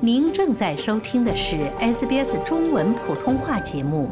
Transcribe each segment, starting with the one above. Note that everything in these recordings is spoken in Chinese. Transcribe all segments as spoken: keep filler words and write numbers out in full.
您正在收听的是 S B S 中文普通话节目。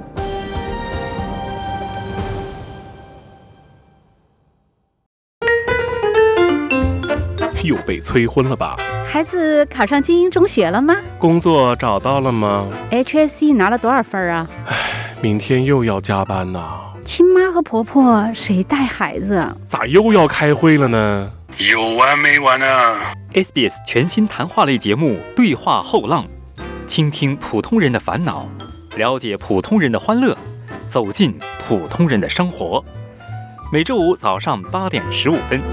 又被催婚了吧？ 孩子考上精英中学了吗？ 工作找到了吗？ H S C 拿了多少分啊？ 唉，明天又要加班呐。 亲妈和婆婆谁带孩子？ 咋又要开会了呢？ 有完没完啊 S B S 全新谈话类节目《对话后浪》，倾听普通人的烦恼，了解普通人的欢乐，走进普通人的生活。每周五早上八点十五分。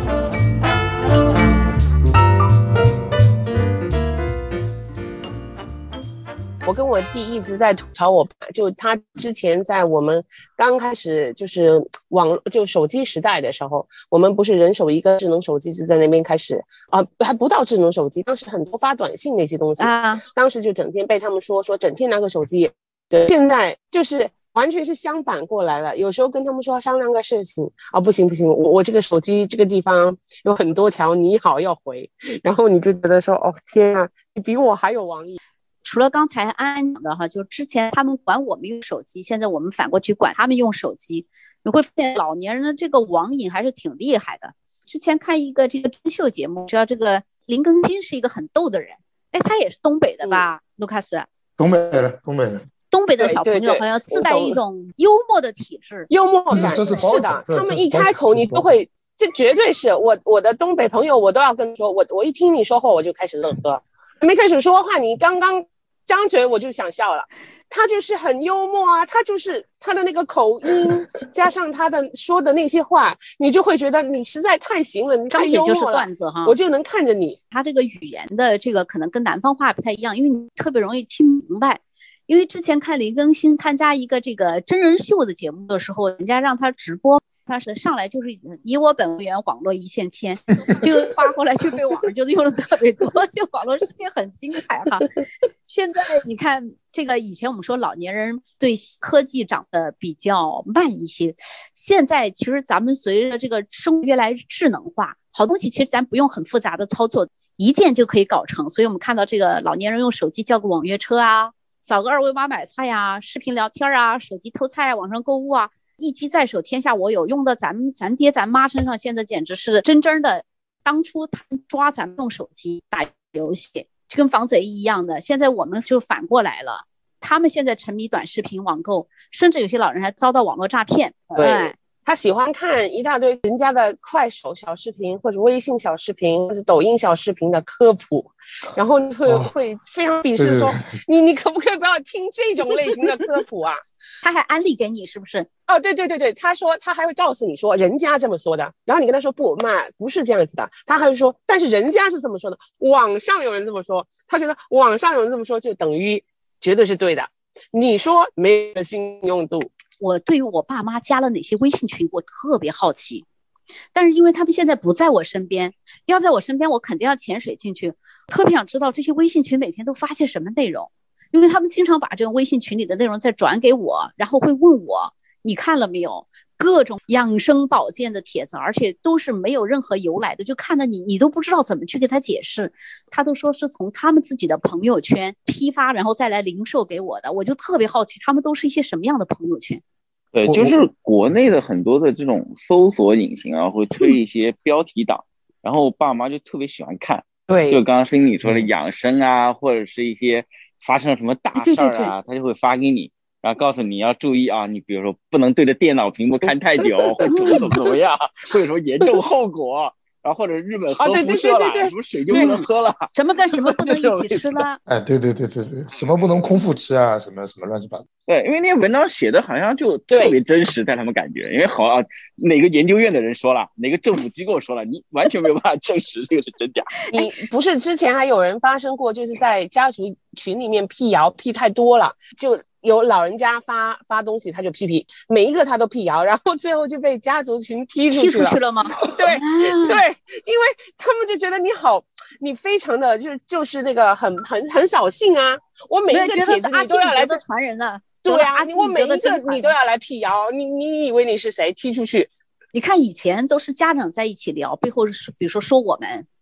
我跟我弟一直在吐槽我爸，就他之前在我们刚开始就是网就手机时代的时候，我们不是人手一个智能手机，就在那边开始啊，还不到智能手机，当时很多发短信那些东西啊，当时就整天被他们说说整天拿个手机。对，现在就是完全是相反过来了，有时候跟他们说商量个事情啊，不行不行，我我这个手机这个地方有很多条你好要回，然后你就觉得说哦天啊，你比我还有王毅。 除了刚才安安讲的哈，就之前他们管我们用手机，现在我们反过去管他们用手机，你会发现老年人的这个网瘾还是挺厉害的。之前看一个这个真秀节目，知道这个林更新是一个很逗的人，哎，他也是东北的吧，嗯、卢卡斯？ 东北的，东北的。 东北的小朋友好像自带一种幽默的体质， 幽默感是是的，他们一开口你都会，这绝对是我我的东北朋友，我都要跟你说，我我一听你说话我就开始乐呵，没开始说话，你刚刚张嘴我就想笑了。他就是很幽默啊，他就是他的那个口音加上他的说的那些话，你就会觉得你实在太行了，你太幽默了， 张嘴就是段子哈， 我就能看着你。 他这个语言的这个可能跟南方话不太一样，因为你特别容易听明白。因为之前看林更新参加一个这个真人秀的节目的时候，人家让他直播，他是上来就是以我本为源，网络一线牵，这个话后来就被网上就用的特别多，这网络世界很精彩哈。现在你看这个，以前我们说老年人对科技长得比较慢一些，现在其实咱们随着这个生活越来越智能化，好东西其实咱不用很复杂的操作，一键就可以搞成。所以我们看到这个老年人用手机叫个网约车啊，扫个二维码买菜呀、啊，视频聊天啊，手机偷菜啊，网上购物啊，一机在手，天下我有，用的咱们咱爹咱妈身上，现在简直是真真的。当初他们抓咱们用手机打游戏，就跟防贼一样的，现在我们就反过来了。他们现在沉迷短视频网购，甚至有些老人还遭到网络诈骗。 对。哎，他喜欢看一大堆人家的快手小视频或者微信小视频或者抖音小视频的科普，然后会、哦、会非常鄙视说你你可不可以不要听这种类型的科普啊？ 他还安利给你是不是？ 哦，对对对对，他说他还会告诉你说人家这么说的，然后你跟他说不妈不是这样子的，他还会说但是人家是这么说的，网上有人这么说，他觉得网上有人这么说就等于绝对是对的，你说没有信用度。 我对于我爸妈加了哪些微信群我特别好奇，但是因为他们现在不在我身边，要在我身边我肯定要潜水进去，特别想知道这些微信群每天都发些什么内容，因为他们经常把这个微信群里的内容再转给我，然后会问我你看了没有，各种养生保健的帖子，而且都是没有任何由来的，就看到你你都不知道怎么去给他解释，他都说是从他们自己的朋友圈批发然后再来零售给我的，我就特别好奇他们都是一些什么样的朋友圈。 对，就是国内的很多的这种搜索引擎啊，会推一些标题党，然后爸妈就特别喜欢看。 对， 就刚刚心里说的养生啊，或者是一些发生了什么大事儿啊，对对对，他就会发给你，然后告诉你要注意啊，你比如说不能对着电脑屏幕看太久，会怎么怎么怎么样，会有什么严重后果。然后或者日本核辐射了，什么水就不能喝了， 什么跟什么不能一起吃了？ 哎，对对对对对，什么不能空腹吃啊，什么什么乱七八糟。 对，因为那些文章写的好像就特别真实，在他们感觉，因为好啊，哪个研究院的人说了，哪个政府机构说了，你完全没有办法证实这个是真假。 你不是之前还有人发生过，就是在家族群里面辟谣，辟太多了，就有老人家发发东西他就批评，每一个他都辟谣，然后最后就被家族群踢出去了。 踢出去了吗？ 对对，因为他们就觉得你好，你非常的就就是那个很很很扫兴啊！我每一个帖子你都要来传人的， 对啊，我每一个你都要来辟谣，你你以为你是谁？踢出去。 你看以前都是家长在一起聊，背后是比如说说我们。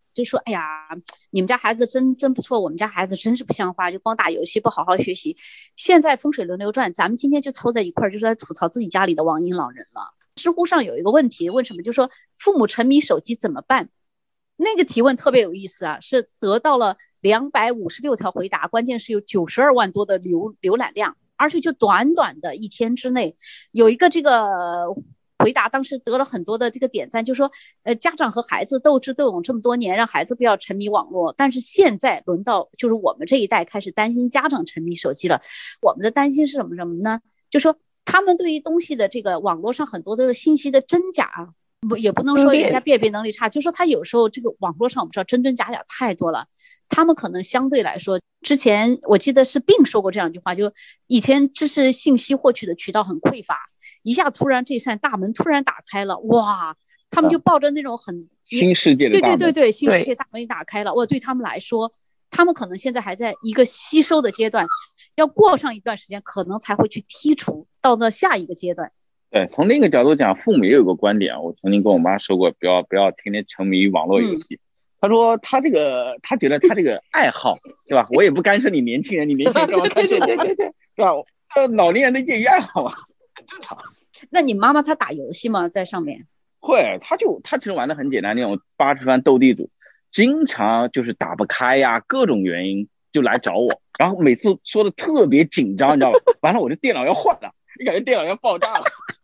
就说哎呀，你们家孩子真真不错，我们家孩子真是不像话，就光打游戏不好好学习。现在风水轮流转，咱们今天就凑在一块儿，就是在吐槽自己家里的网瘾老人了。知乎上有一个问题，问什么？就说父母沉迷手机怎么办？那个提问特别有意思啊，是得到了两百五十六条回答，关键是有九十二万多的浏浏览量，而且就短短的一天之内，有一个这个回答当时得了很多的这个点赞，就说呃家长和孩子斗智斗勇这么多年，让孩子不要沉迷网络，但是现在轮到就是我们这一代开始担心家长沉迷手机了。我们的担心是什么什么呢？就说他们对于东西的这个网络上很多的信息的真假，不也不能说人家辨别能力差，就说他有时候这个网络上我们知道真真假假太多了，他们可能相对来说，之前我记得是并说过这样一句话，就以前知识信息获取的渠道很匮乏，一下突然这扇大门突然打开了，哇，他们就抱着那种很新世界的大门， 对对对对，新世界大门一打开了，哇，对他们来说，他们可能现在还在一个吸收的阶段，要过上一段时间，可能才会去剔除到那下一个阶段。 对，从另一个角度讲，父母也有个观点，我曾经跟我妈说过，不要不要天天沉迷于网络游戏。嗯、他说他这个，他觉得他这个爱好，对吧？我也不干涉你年轻人，你年轻人干嘛干涉我？对对对对对，对吧？老年人的业余爱好嘛，很正常。 那你妈妈她打游戏吗？在上面？ 会，他就他其实玩的很简单，那种八十番斗地主，经常就是打不开呀，各种原因就来找我，然后每次说的特别紧张，你知道吧？完了我这电脑要换了，你感觉电脑要爆炸了。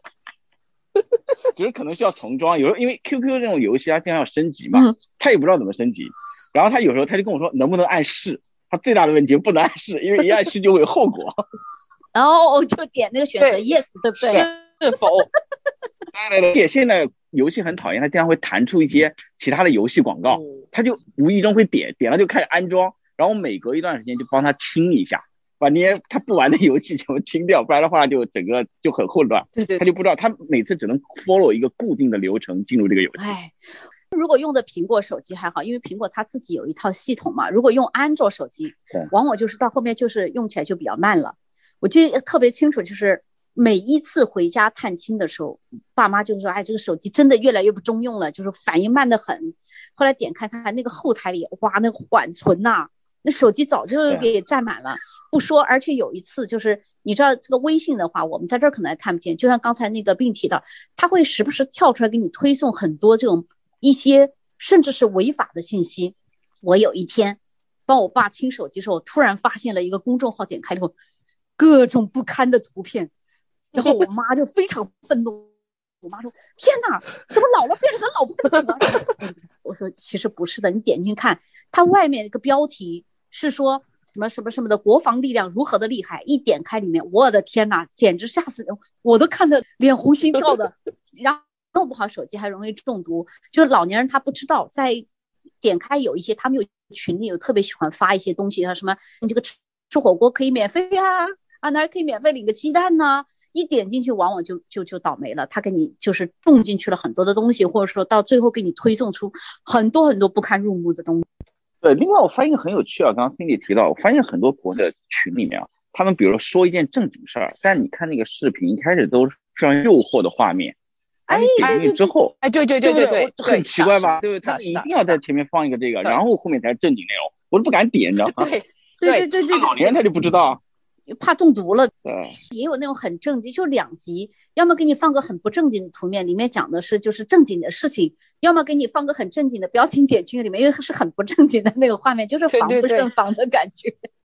就是可能需要重装，有时候因为 Q Q 这种游戏它经常要升级嘛，嗯、他也不知道怎么升级，然后他有时候他就跟我说能不能按是，他最大的问题不能按是，因为一按是就会有后果。 然后就点那个选择 yes， 对不对？ 是否？ 而且现在游戏很讨厌，他经常会弹出一些其他的游戏广告，嗯、他就无意中会点，点了就开始安装，然后每隔一段时间就帮他清一下。把那些他不玩的游戏全部清掉，不然的话就整个就很混乱。 对对， 他就不知道，他每次只能 follow 一个固定的流程进入这个游戏。 哎，如果用的苹果手机还好，因为苹果它自己有一套系统嘛。如果用安卓手机，往往就是到后面就是用起来就比较慢了。我记得特别清楚，就是每一次回家探亲的时候，爸妈就说：“哎，这个手机真的越来越不中用了，就是反应慢得很。”后来点开看那个后台里，哇，那个缓存呐、啊。那手机早就给占满了，不说，而且有一次就是你知道这个微信的话，我们在这儿可能还看不见，就像刚才那个并提到，他会时不时跳出来给你推送很多这种一些甚至是违法的信息。我有一天帮我爸清手机的时候，突然发现了一个公众号，点开以后各种不堪的图片，然后我妈就非常愤怒，我妈说：“天哪，怎么老了变成个老不正经了？”我说：“其实不是的，你点进去看，它外面一个标题。”是说什么什么什么的国防力量如何的厉害，一点开里面，我的天哪，简直吓死人，我都看得脸红心跳的。然后弄不好手机还容易中毒，就是老年人他不知道，在点开有一些他们有群里有特别喜欢发一些东西，什么你这个吃吃火锅可以免费啊，啊哪儿可以免费领个鸡蛋呢、啊？一点进去往往就就就倒霉了，他给你就是种进去了很多的东西，或者说到最后给你推送出很多很多不堪入目的东西。 对，另外我发现很有趣啊，刚刚 Cindy 提到，我发现很多国的群里面啊，他们比如说说一件正经事儿，但你看那个视频一开始都是非常诱惑的画面，哎，点进去之后， 哎，对对对对对， 很奇怪吧？对不对？他一定要在前面放一个这个，然后后面才是正经内容，我都不敢点，你知道吗？ 对对对对， 老年人他就不知道。 怕中毒了， 对， 也有那种很正经，就两集，要么给你放个很不正经的图面，里面讲的是就是正经的事情，要么给你放个很正经的标题点进去，里面又是很不正经的那个画面，就是防不胜防的感觉。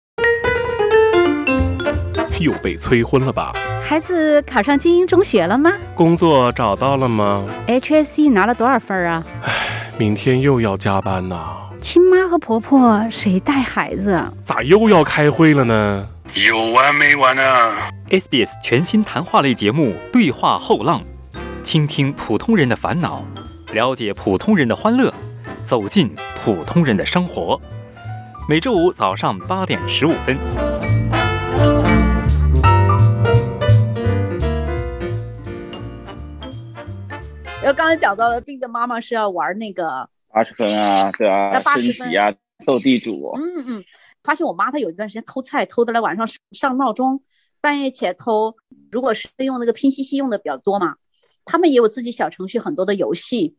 又被催婚了吧？ 孩子考上精英中学了吗？ 工作找到了吗 ？H S C 拿了多少分啊？ 唉，明天又要加班呐。 亲妈和婆婆谁带孩子？ 咋又要开会了呢？ 有完没完啊 ？S B S 全新谈话类节目《对话后浪》，倾听普通人的烦恼，了解普通人的欢乐，走进普通人的生活。每周五早上八点十五分。 然后刚才讲到了，并的妈妈是要玩那个。 八十分啊，对啊，升级啊，斗地主。 嗯嗯，发现我妈她有一段时间偷菜，偷的来晚上上闹钟，半夜起来偷。如果是用那个拼夕夕用的比较多嘛，他们也有自己小程序，很多的游戏，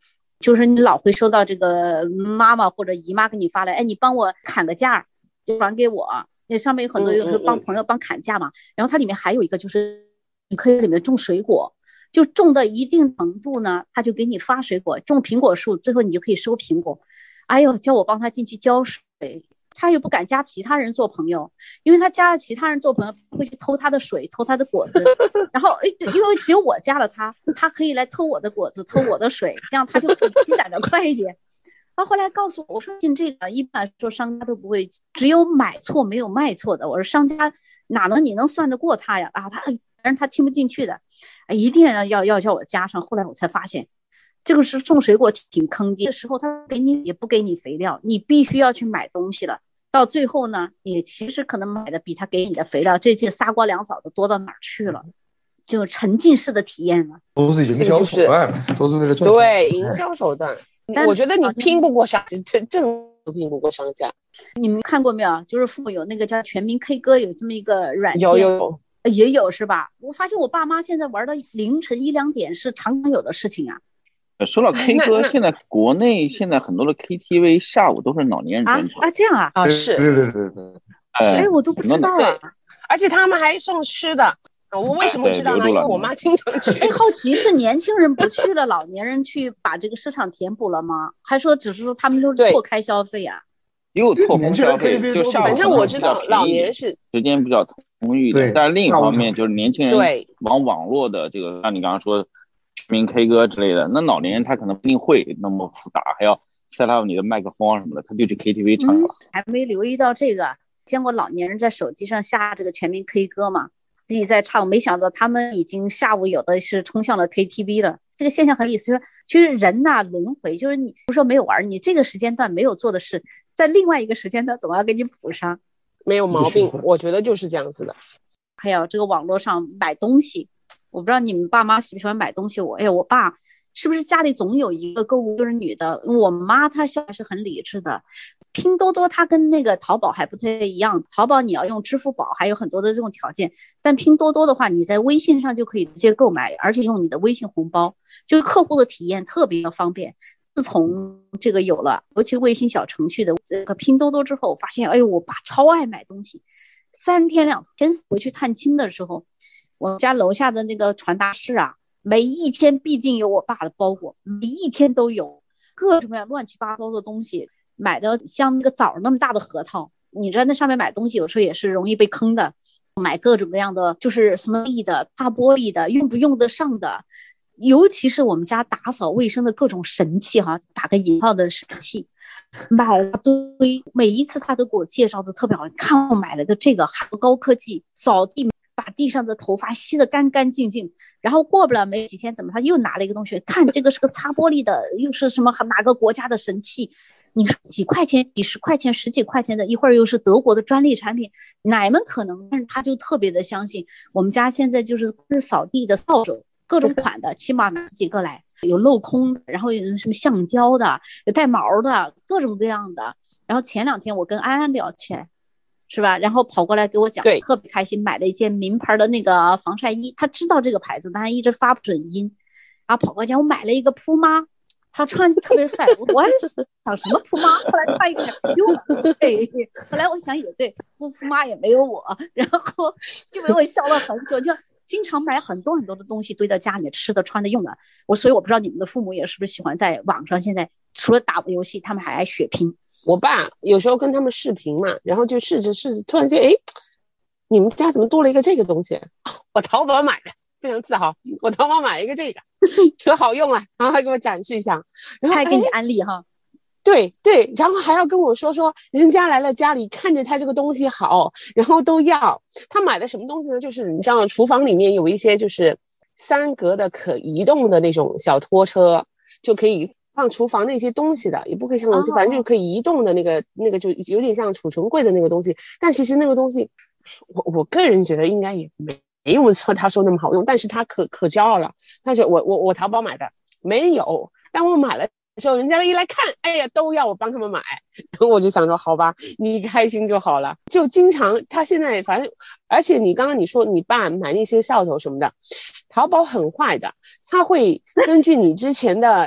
就是你老会收到这个妈妈或者姨妈给你发来，哎，你帮我砍个价，就转给我。那上面有很多有时候帮朋友帮砍价嘛，然后它里面还有一个就是你可以里面种水果，就种到一定程度呢，他就给你发水果，种苹果树，最后你就可以收苹果。哎呦，叫我帮他进去浇水，他又不敢加其他人做朋友，因为他加了其他人做朋友会去偷他的水，偷他的果子，然后因为只有我加了他，他可以来偷我的果子，偷我的水，这样他就可以积攒的快一点。然后后来告诉我，我说进这个一般来说商家都不会，只有买错没有卖错的。我说商家哪能你能算得过他呀？啊，他但是他听不进去的，一定要要要叫我加上。后来我才发现，这个是种水果挺坑爹的时候，他给你也不给你肥料，你必须要去买东西了。到最后呢，你其实可能买的比他给你的肥料这这仨瓜两枣的多到哪儿去了，就沉浸式的体验了。 都是营销手段，都是为了赚钱。 对，营销手段。我觉得你拼不过商，这真都拼不过商家。 你们看过没有？就是父母有那个叫全民 K 歌，有这么一个软件， 有有有也有是吧？我发现我爸妈现在玩到凌晨一两点是常常有的事情啊。 说到 K 歌，现在国内现在很多的 K T V 下午都是老年人专场啊啊，这样啊啊是， 对对对对， 哎，我都不知道啊。 而且他们还送吃的。我为什么知道呢？因为我妈经常去。 哎，好奇是年轻人不去了，老年人去把这个市场填补了吗？还说只是说他们都是错开消费啊？ 也有错峰消费，就下午反正我知道老年人是时间比较充裕的，但是另一方面就是年轻人往网络的这个，像你刚刚说全民 K 歌之类的，那老年人他可能不一定会那么复杂，还要 set up 你的麦克风什么的，他就去 K T V 唱了。 嗯，还没留意到这个，见过老年人在手机上下这个全民 K 歌嘛？自己在唱，没想到他们已经下午有的是冲向了 K T V 了。这个现象很有意思，就是其实人呐、啊、轮回，就是你不说没有玩，你这个时间段没有做的事，在另外一个时间段总要给你补上， 没有毛病。我觉得就是这样子的。 还有这个网络上买东西，我不知道你们爸妈喜不喜欢买东西。我哎，我爸是不是家里总有一个购物就是女的？我妈她现在是很理智的。拼多多它跟那个淘宝还不太一样，淘宝你要用支付宝，还有很多的这种条件，但拼多多的话，你在微信上就可以直接购买，而且用你的微信红包，就是客户的体验特别的方便。自从这个有了，尤其微信小程序的这个拼多多之后，我发现，哎呦，我爸超爱买东西，三天两天回去探亲的时候，我家楼下的那个传达室啊，每一天必定有我爸的包裹，每一天都有各种各样乱七八糟的东西。买的像那个枣那么大的核桃，你在那上面买东西有时候也是容易被坑的，买各种各样的就是什么力的大玻璃的用不用得上的，尤其是我们家打扫卫生的各种神器哈，打个引号的神器，买了堆，每一次他都给我介绍的特别好，看我买了个这个还有高科技扫地，把地上的头发吸得干干净净，然后过不了没几天怎么他又拿了一个东西，看这个是个擦玻璃的，又是什么哪个国家的神器，你说几块钱几十块钱十几块钱的，一会儿又是德国的专利产品，哪门可能？但是他就特别的相信。我们家现在就是扫地的扫帚各种款的，起码拿几个来，有镂空的，然后有什么橡胶的，有带毛的，各种各样的。然后前两天我跟安安聊起来，是吧？然后跑过来给我讲，特别开心，买了一件名牌的那个防晒衣，他知道这个牌子，但他一直发不准音，然后跑过来讲我买了一个铺妈，他穿着特别帅，我还是想什么铺妈，后来穿一个哟，对，后来我想也对，铺铺妈也没有我，然后就被我笑了很久，就经常买很多很多的东西堆到家里面，吃的、穿的、用的。我所以我不知道你们的父母也是不是喜欢在网上，现在除了打游戏，他们还爱血拼。 我爸有时候跟他们视频嘛，然后就试着试着，突然间，哎，你们家怎么多了一个这个东西？我淘宝买的。非常自豪，我淘宝买了一个这个，可好用了，然后还给我展示一下，然后还给你安利哈， 对对，然后还要跟我说说人家来了家里看着他这个东西好，然后都要。他买的什么东西呢？就是你知道厨房里面有一些就是三格的可移动的那种小拖车，就可以放厨房那些东西的，也不可以上楼梯，反正就可以移动的那个那个就有点像储存柜的那个东西，但其实那个东西我我个人觉得应该也没没有说他说那么好用，但是他可可骄傲了。他说我我我淘宝买的没有，但我买了之后，人家一来看，哎呀，都要我帮他们买。然后我就想说，好吧，你开心就好了。就经常他现在反正，而且你刚刚你说你爸买那些扫帚什么的，淘宝很坏的，他会根据你之前的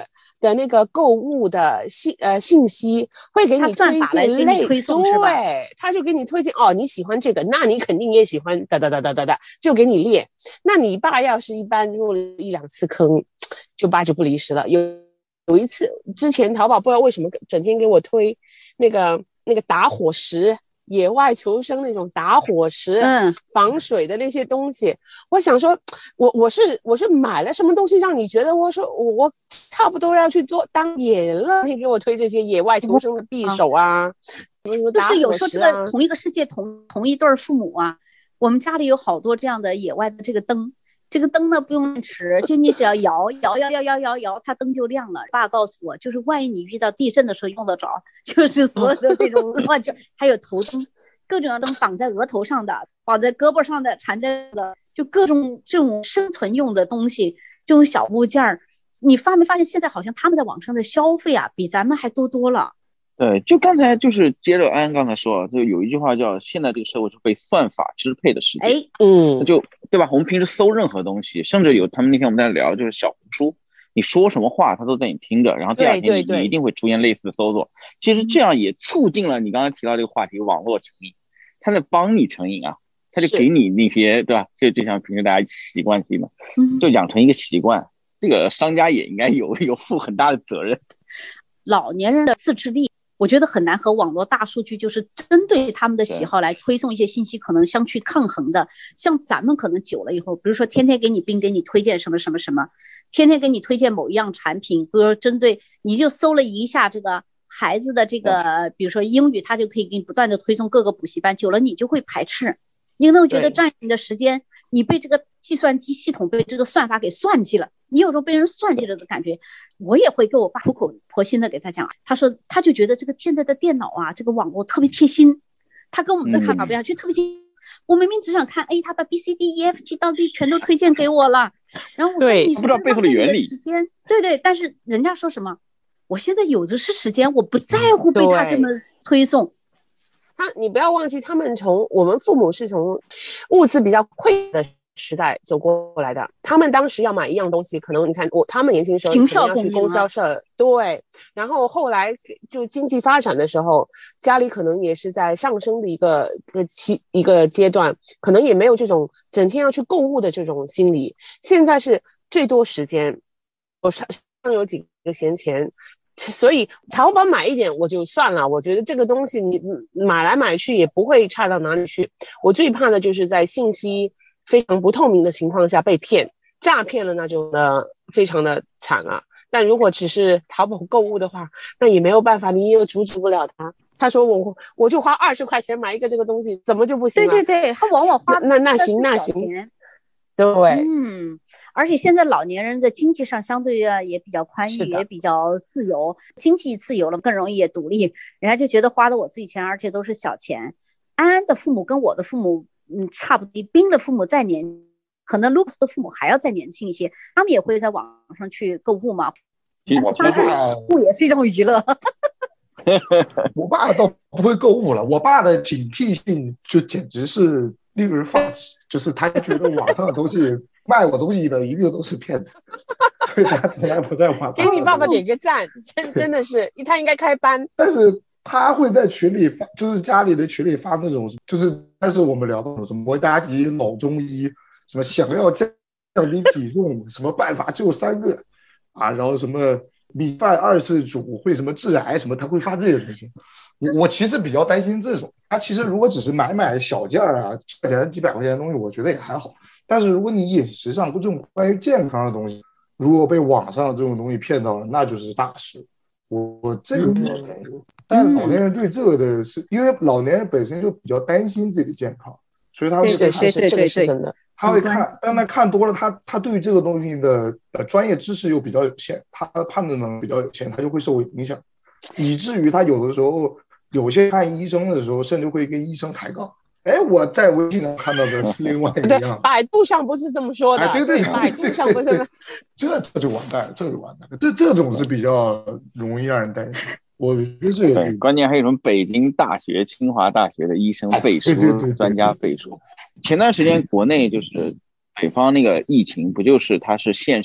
的那个购物的信呃信息，会给你推荐类， 推送是吧？ 对，他就给你推荐哦，你喜欢这个，那你肯定也喜欢哒哒哒哒哒哒，就给你列。那你爸要是一般入了一两次坑，就爸就不离十了。有有一次之前淘宝不知道为什么整天给我推那个那个打火石。野外求生那种打火石、嗯、防水的那些东西，我想说，我我是我是买了什么东西让你觉得我说我我差不多要去做当野人了？你给我推这些野外求生的匕首啊，什么什么打火石啊？ 就是有时候这个同一个世界同同一对父母啊，我们家里有好多这样的野外的这个灯。这个灯呢不用持，就你只要摇摇摇摇摇摇摇，它灯就亮了。爸告诉我，就是万一你遇到地震的时候用得着，就是所有的这种就还有头灯，各种灯绑在额头上的，绑在胳膊上的，缠在的，就各种这种生存用的东西，这种小物件儿，你发没发现现在好像他们在网上的消费啊，比咱们还多多了。 对，就刚才就是接着安安刚才说，就有一句话叫现在这个社会是被算法支配的世界。 哎， 嗯， 就对吧？我们平时搜任何东西，甚至有他们那天我们在聊，就是小红书，你说什么话，他都在你听着，然后第二天 你, 你一定会出现类似的搜索。其实这样也促进了你刚才提到这个话题，网络成瘾，他在帮你成瘾啊，他就给你那些对吧？就就像平时大家习惯性的，就养成一个习惯。这个商家也应该有有负很大的责任。 老年人的自制力。我觉得很难和网络大数据就是针对他们的喜好来推送一些信息可能相去抗衡的。像咱们可能久了以后，比如说天天给你并给你推荐什么什么什么，天天给你推荐某一样产品，比如说针对你就搜了一下这个孩子的这个比如说英语，他就可以给你不断的推送各个补习班，久了你就会排斥，你可能觉得占你的时间，你被这个计算机系统被这个算法给算计了，你有种被人算计了的感觉。我也会跟我爸苦口婆心的给他讲，他说他就觉得这个现在的电脑啊，这个网络特别贴心，他跟我们的看法不一样，就特别贴心。我明明只想看 A， 他把 B C D E F G 到 Z 全都推荐给我了，然后我说你不知道背后的原理， 时间对对，但是人家说什么，我现在有的是时间，我不在乎被他这么推送。 他你不要忘记，他们从我们父母是从物资比较匮乏的时代走过来的，他们当时要买一样东西，可能你看我他们年轻时候可能要去供销社，对，然后后来就经济发展的时候，家里可能也是在上升的一个一个期一个阶段，可能也没有这种整天要去购物的这种心理。现在是最多时间，我上有几个闲钱。所以淘宝买一点我就算了，我觉得这个东西你买来买去也不会差到哪里去。我最怕的就是在信息非常不透明的情况下被骗，诈骗了那就呢非常的惨了。但如果只是淘宝购物的话，那也没有办法，你也阻止不了他。他说我我就花二十块钱买一个这个东西，怎么就不行了？ 对对对，他往往花那那行那行。对， 嗯，而且现在老年人的经济上相对啊也比较宽裕，也比较自由，经济自由了，更容易也独立，人家就觉得花的我自己钱，而且都是小钱。安安的父母跟我的父母，嗯，差不多，比冰的父母再年，可能 Lux 的父母还要再年轻一些，他们也会在网上去购物嘛。 我爸购物也是一种娱乐。 我爸倒不会购物了，我爸的警惕性就简直是令人发指，就是他觉得网上的东西卖我东西的一定都是骗子，所以他从来不在网上。 给你爸爸点个赞，真真的是他应该开班。 但是他会在群里发，就是家里的群里发那种，就是但是我们聊到什么国家级老中医，什么想要降低体重，什么办法就三个啊，然后什么米饭二次煮会什么致癌什么，他会发这些东西。我其实比较担心这种，他其实如果只是买买小件啊，块钱几百块钱的东西，我觉得也还好。但是如果你饮食上这种关于健康的东西，如果被网上这种东西骗到了，那就是大事。我我这个比较担心，但是老年人对这个的是，因为老年人本身就比较担心自己的健康，所以他会看， 对对对对对，真的， 他会看，但他看多了，他他对于这个东西的呃专业知识又比较有限，他判断能力比较有限，他就会受影响，以至于他有的时候有些看医生的时候，甚至会跟医生抬杠。哎，我在微信上看到的是另外一样。 对，百度上不是这么说的。 哎、对对对， 百度上不是这么。 这这就完蛋了，这就完蛋了。这这种是比较容易让人担心。我觉得这个对，关键还有什么北京大学、清华大学的医生背书、哎、专家背书。前段时间国内就是北方那个疫情，不就是它是线上，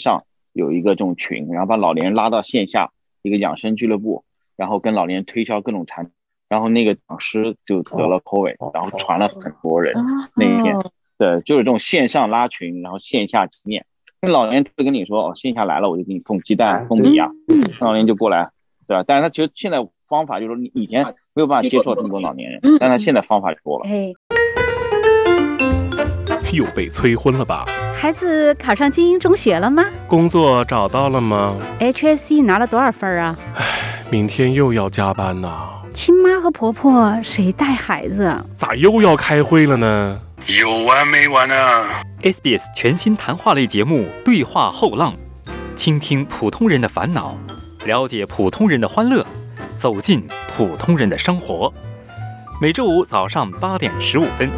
有一个这种群，然后把老年人拉到线下一个养生俱乐部，然后跟老年人推销各种产品，然后那个讲师就得了 COVID， 然后传了很多人。那一天，对，就是这种线上拉群，然后线下见面。那老年人就跟你说，哦，线下来了我就给你送鸡蛋、送米啊，老年人就过来，对吧？但是他其实现在方法就是你以前没有办法接触这么多老年人，但他现在方法多了。 又被催婚了吧？ 孩子考上精英中学了吗？ 工作找到了吗？ H S C 拿了多少分啊？ 唉，明天又要加班呐。 亲妈和婆婆谁带孩子？ 咋又要开会了呢？ 有完没完啊 S B S 全新谈话类节目《对话后浪》，倾听普通人的烦恼，了解普通人的欢乐，走进普通人的生活。每周五早上八点十五分。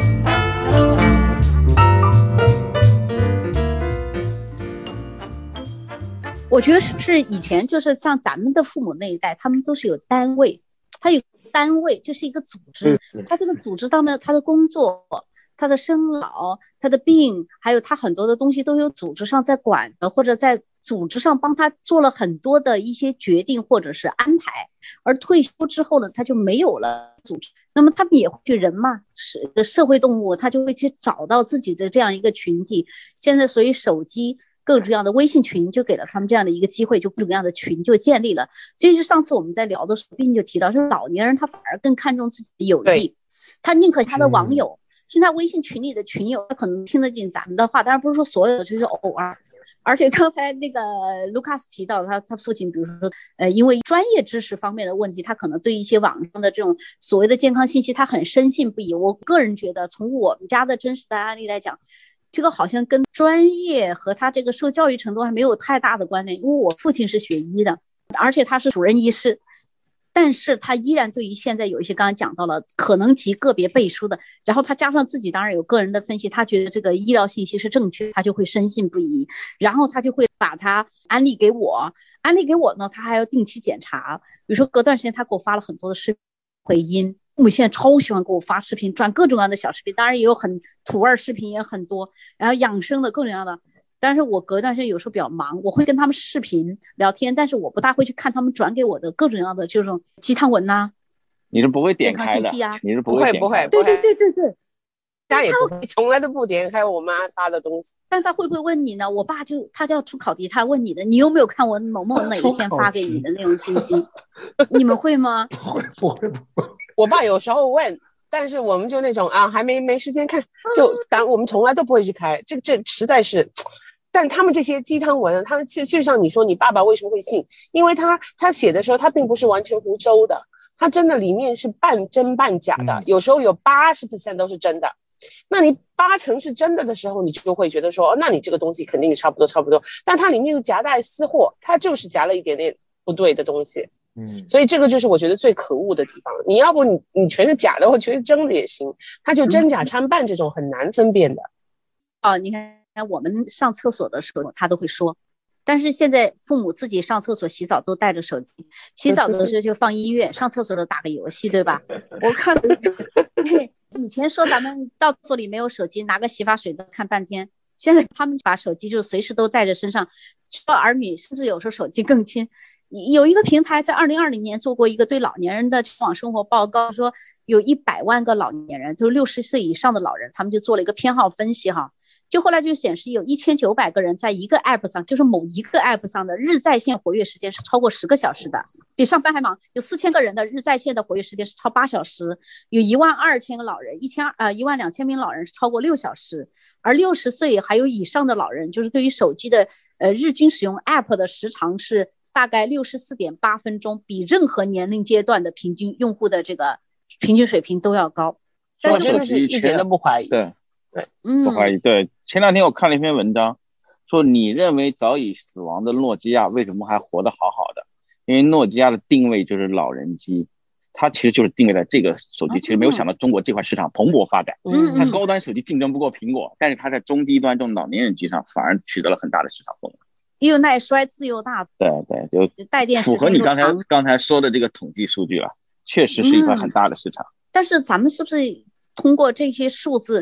我觉得是不是以前就是像咱们的父母那一代，他们都是有单位，他有单位就是一个组织，他这个组织当中他的工作、他的生老、他的病，还有他很多的东西都有组织上在管的，或者在组织上帮他做了很多的一些决定或者是安排。而退休之后呢，他就没有了组织，那么他们也会去人嘛，是社会动物，他就会去找到自己的这样一个群体。现在所以手机各种各样的微信群就给了他们这样的一个机会，就各种各样的群就建立了。所以是上次我们在聊的时候，并就提到，说老年人他反而更看重自己的友谊，他宁可他的网友，现在微信群里的群友，他可能听得进咱们的话，当然不是说所有的，就是偶尔。而且刚才那个卢卡斯提到他他父亲，比如说呃，因为专业知识方面的问题，他可能对一些网上的这种所谓的健康信息，他很深信不疑。我个人觉得，从我们家的真实的案例来讲，这个好像跟专业和他这个受教育程度还没有太大的关联。因为我父亲是学医的，而且他是主任医师，但是他依然对于现在有一些刚刚讲到了可能及个别背书的，然后他加上自己当然有个人的分析，他觉得这个医疗信息是正确，他就会深信不疑，然后他就会把它安利给我，安利给我呢，他还要定期检查，比如说隔段时间他给我发了很多的视频回音。父母现在超喜欢给我发视频，转各种各样的小视频，当然也有很土味视频也很多，然后养生的各种各样的。但是我隔一段时间有时候比较忙，我会跟他们视频聊天，但是我不大会去看他们转给我的各种各样的这种鸡汤文呐、啊， 你是不会点开的， 健康信息啊， 你是不会不会， 对对对对对， 家也不会，从来都不点开我妈发的东西。 但他会不会问你呢？我爸就他就要出考题，他问你的，你有没有看我某某哪一天发给你的那种信息？你们会吗？ 不会不会不会。 我爸有时候问，但是我们就那种啊，还没没时间看，就当我们从来都不会去开。这这实在是，但他们这些鸡汤文，他们就就像你说，你爸爸为什么会信？因为他他写的时候，他并不是完全胡诌的，他真的里面是半真半假的，嗯、有时候有八十 percent 都是真的。那你八成是真的的时候，你就会觉得说，哦，那你这个东西肯定差不多差不多。但它里面又夹带私货，它就是夹了一点点不对的东西。嗯，所以这个就是我觉得最可恶的地方。你要不你你全是假的，或全是真的也行，它就真假参半这种很难分辨的。 哦，你看我们上厕所的时候，他都会说。但是现在父母自己上厕所洗澡都带着手机，洗澡的时候就放音乐，上厕所的打个游戏，对吧？我看以前说咱们到厕所里没有手机，拿个洗发水都看半天，现在他们把手机就随时都带着身上，说儿女甚至有时候手机更亲。有一个平台在二零二零年做过一个对老年人的全网生活报告，说有一百万个老年人，就是六十岁以上的老人，他们就做了一个偏好分析哈，就后来就显示有一千九百个人在一个 app 上，就是某一个 app 上的日在线活跃时间是超过十个小时的，比上班还忙。有四千个人的日在线的活跃时间是超八小时，有一万二千个老人，一千呃一万两千名老人是超过六小时，而六十岁还有以上的老人，就是对于手机的呃日均使用 app 的时长是大概六十四点八分钟，比任何年龄阶段的平均用户的这个平均水平都要高。 我真的是一点都不怀疑。 对对，不怀疑。对，前两天我看了一篇文章，说你认为早已死亡的诺基亚为什么还活得好好的？因为诺基亚的定位就是老人机，它其实就是定位在这个手机，其实没有想到中国这块市场蓬勃发展。嗯，它高端手机竞争不过苹果，但是它在中低端这种老年人机上反而取得了很大的市场份额。 又耐摔，自又大， 对对，就带电符合你刚才刚才说的这个统计数据了，确实是一块很大的市场。 嗯、但是咱们是不是通过这些数字，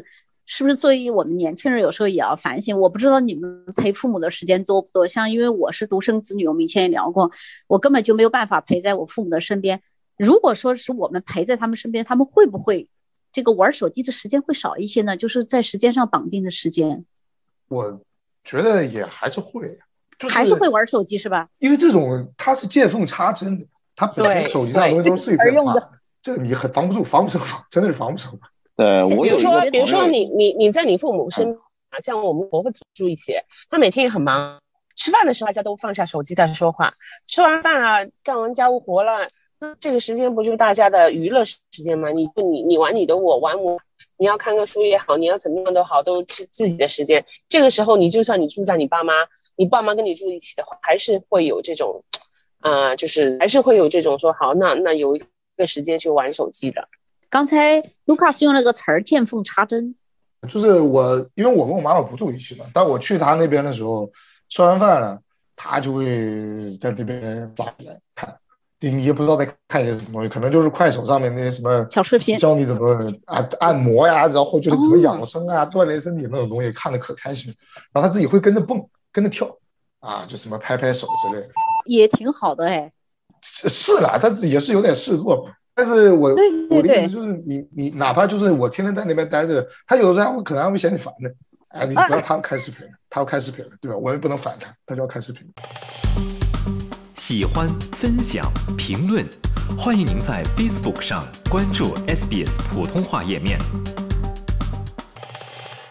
是不是作为我们年轻人有时候也要反省？我不知道你们陪父母的时间多不多，像因为我是独生子女，我们以前也聊过，我根本就没有办法陪在我父母的身边。如果说是我们陪在他们身边，他们会不会这个玩手机的时间会少一些呢？就是在时间上绑定的时间。 我觉得也还是会，就是、 还是会玩手机是吧？ 因为这种它是见缝插针的，它本身手机上的东西都是碎片化，这个你很防不住，防不胜防，真的是防不胜防。 对，我比如说，比如说你你你在你父母身边，像我们婆婆住一起，她每天也很忙，吃饭的时候大家都放下手机在说话，吃完饭啊，干完家务活了，那这个时间不就是大家的娱乐时间吗？你你你玩你的，我玩我，你要看个书也好，你要怎么样都好，都是自己的时间。这个时候，你就算你住在你爸妈，你爸妈跟你住一起的话，还是会有这种，啊、呃，就是还是会有这种说好，那那有一个时间去玩手机的。 刚才卢卡斯用了个词儿，见缝插针。 就是我，因为我跟我妈妈不住一起嘛，但我去她那边的时候，吃完饭了，她就会在那边抓起来看，你也不知道在看些什么东西，可能就是快手上面那些什么小视频， 教你怎么啊按摩呀，然后就是怎么养生啊、哦、锻炼身体那种东西，看得可开心，然后她自己会跟着蹦，跟着跳，啊，就什么拍拍手之类的， 也挺好的哎。 是是啦，但是也是有点事做嘛。但是我对对对我的意思就是你你哪怕就是我天天在那边待着，他有的时候会可能还会嫌你烦的，哎，你不要他要开视频了，他要开视频了，对吧？我也不能烦他，他就要开视频。 喜欢、分享、评论，欢迎您在 Facebook 上关注 S B S 普通话页面。